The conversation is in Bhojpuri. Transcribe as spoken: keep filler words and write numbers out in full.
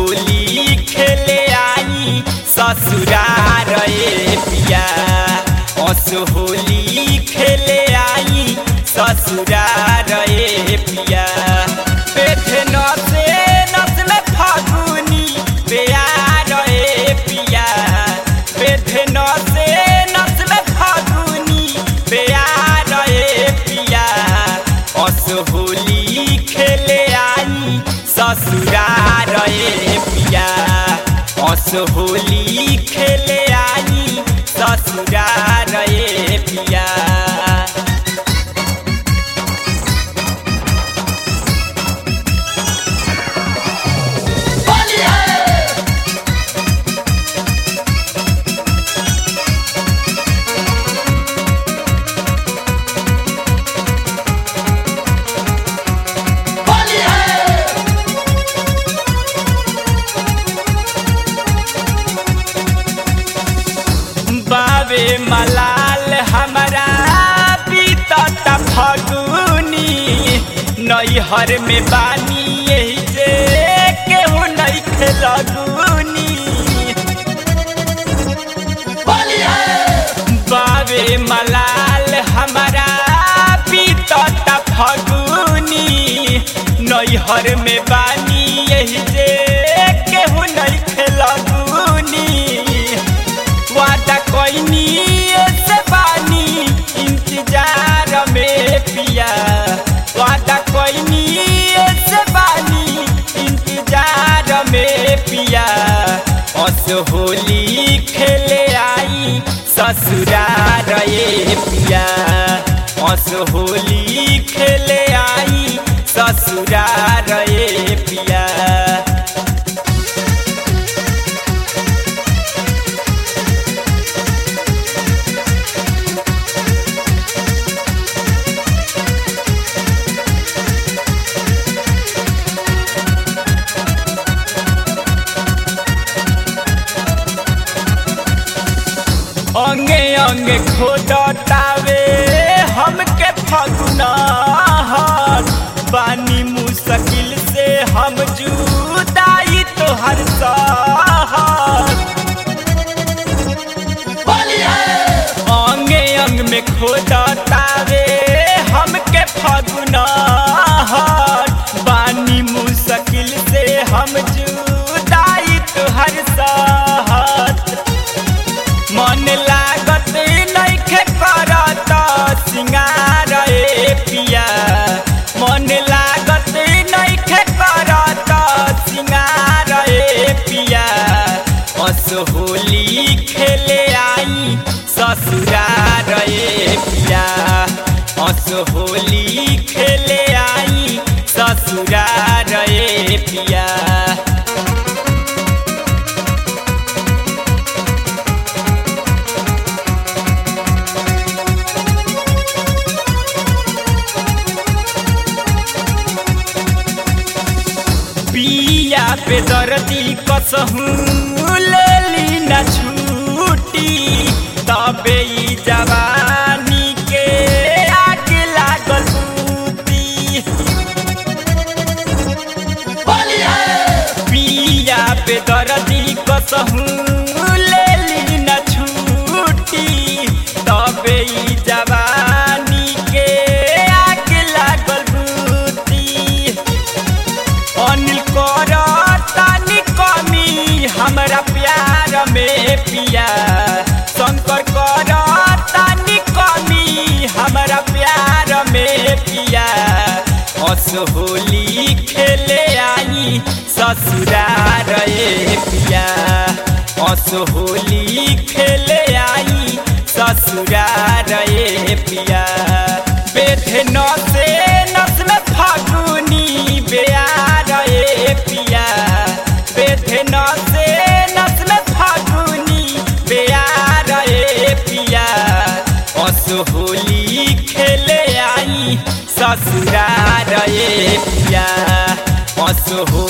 होली खेले आई ससुरार रे पिया अस होली खेले आई ससुरार रे पिया पेट नसे नस में फागुनी प्यार रे पिया पेट नसे नस में फागुनी प्यार रे पिया अस होली खेले आई ससुरार रे पिया अस होली खेले आई ससुरार रे पिया बाबे मलाल हमारा बीतत फगुनी नैहर में बानी यही जे केहू नहीं खेलगुनी बाबे मलाल हमारा बीतत फगुनी नैहर में बानी यही जे केहू नहीं खेलगुनी वादा कोइनी से बानी इंतजार में पिया वादा कोइनी से बानी इंतजार में पिया अस होली खेले आई ससुरार रे पिया अस होली खेले आई ससुरार रे पिया अंगे अंगे खोदतावे हमके फगुना बानी मुश्किल से हम जुदाई तोहर सहर अंगे अंग में खोदतावे हमके फगुना बानी मुश्किल से हम जुदाई तोहर सहर मन लागत नइखे करत सिंगार रे पिया मन लागत नइखे करत सिंगार रे पिया अस होली खेले आई ससुरार रे पिया अस होली खेले आई ससुरार रे पिया पिया पे दर्दी कसहूँ लेली न छूटी तबे ई जवानी के आग लागल बूती पिया पे दर्दी कसहूँ लेली न छूटी तबे ई जवानी के आग लागल बूती अनिल करतानी कमी हमरा प्यार में पिया शंकर करतानी कमी हमरा प्यार में पिया अस होली खेले आई ससुरार रे पिया अस होली खेले आई ससुरार रे पिया बेधे नसे नस में फागुनी प्यार रे पिया बेधे नसे नस में फागुनी प्यार रे पिया अस होली खेले आई ससुरार रे पिया अस